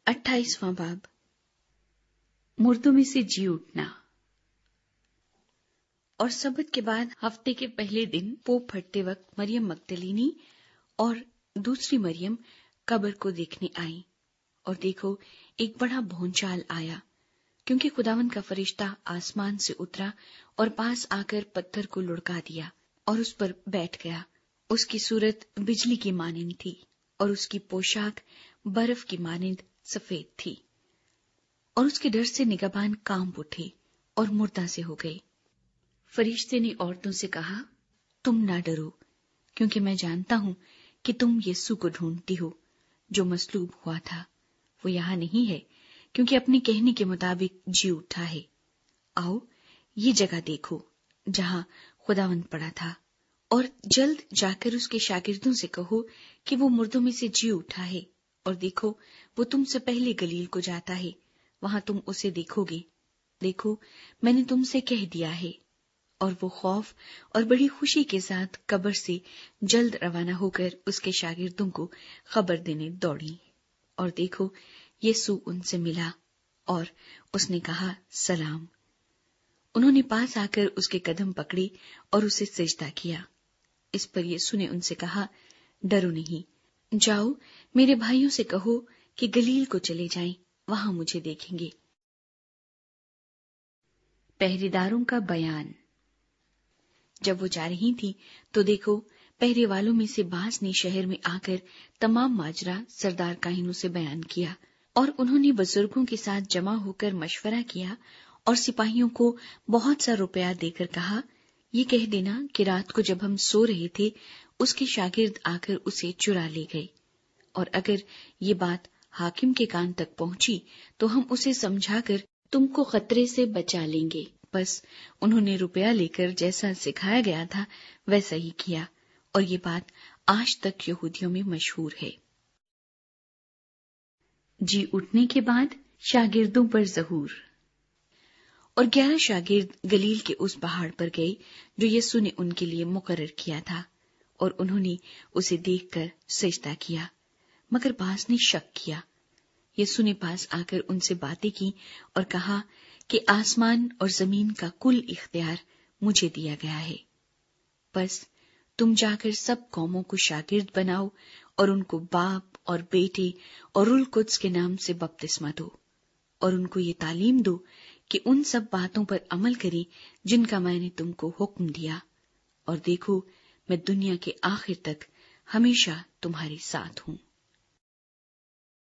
28वां बाब, मुर्दों में से जी उठना। और सबत के बाद हफ्ते के पहले दिन पोप फटते वक्त मरियम मगदलीनी और दूसरी मरियम कब्र को देखने आई, और देखो एक बड़ा भूचाल आया, क्योंकि खुदावंद का फरिश्ता आसमान से उतरा और पास आकर पत्थर को लुढ़का दिया और उस पर बैठ गया। उसकी सूरत बिजली की मानिंद थी और उसकी पोशाक बर्फ की मानिंद सफेद थी। और उसके डर से निगाहबान कांप उठे और मुर्दा से हो गए। फरिश्ते ने औरतों से कहा, तुम ना डरो, क्योंकि मैं जानता हूं कि तुम यीशु को ढूंढती हो, जो मसलूब हुआ था। वो यहाँ नहीं है, क्योंकि अपने कहने के मुताबिक जी उठा है। आओ ये जगह देखो जहां खुदावंद पड़ा था, और जल्द जाकर उसके शागिर्दों से कहो कि वो मुर्दों में से जी उठा है, और देखो वो तुमसे पहले गलील को जाता है, वहां तुम उसे देखोगे। देखो मैंने तुमसे कह दिया है। और वो खौफ और बड़ी खुशी के साथ कब्र से जल्द रवाना होकर उसके शागिर्दों को खबर देने दौड़ी। और देखो यीशु उनसे मिला और उसने कहा, सलाम। उन्होंने पास आकर उसके कदम पकड़े और उसे सिजदा किया। इस पर यीशु ने उनसे कहा, डरो नहीं, जाओ मेरे भाइयों से कहो कि गलील को चले जाएं, वहां मुझे देखेंगे। पहरेदारों का बयान। जब वो जा रही थी तो देखो पहरे वालों में से बाज ने शहर में आकर तमाम माजरा सरदार काहिनों से बयान किया, और उन्होंने बुजुर्गों के साथ जमा होकर मशवरा किया और सिपाहियों को बहुत सा रुपया देकर कहा, ये कह देना कि रात को जब हम सो रहे थे उसके शागिर्द आकर उसे चुरा ले गए, और अगर ये बात हाकिम के कान तक पहुंची तो हम उसे समझाकर तुमको खतरे से बचा लेंगे। बस उन्होंने रुपया लेकर जैसा सिखाया गया था वैसा ही किया, और ये बात आज तक यहूदियों में मशहूर है। जी उठने के बाद शागिर्दों पर ज़हूर। और 11 शागिर्द गलील के उस पहाड़ पर गए जो यीशु ने उनके लिए मुकर्रर किया था, और उन्होंने उसे देखकर सजदा किया, मगर बाज ने शक किया। यीशु ने पास आकर उनसे बातें की और कहा कि आसमान और जमीन का कुल इख्तियार मुझे दिया गया है। बस तुम जाकर सब कौमों को शागिर्द बनाओ और उनको बाप और बेटे और रुल कुद्स के नाम से बपतिस्मा दो, और उनको ये तालीम दो कि उन सब बातों पर अमल करें जिनका मैंने तुमको हुक्म दिया। और देखो मैं दुनिया के आखिर तक हमेशा तुम्हारे साथ हूं।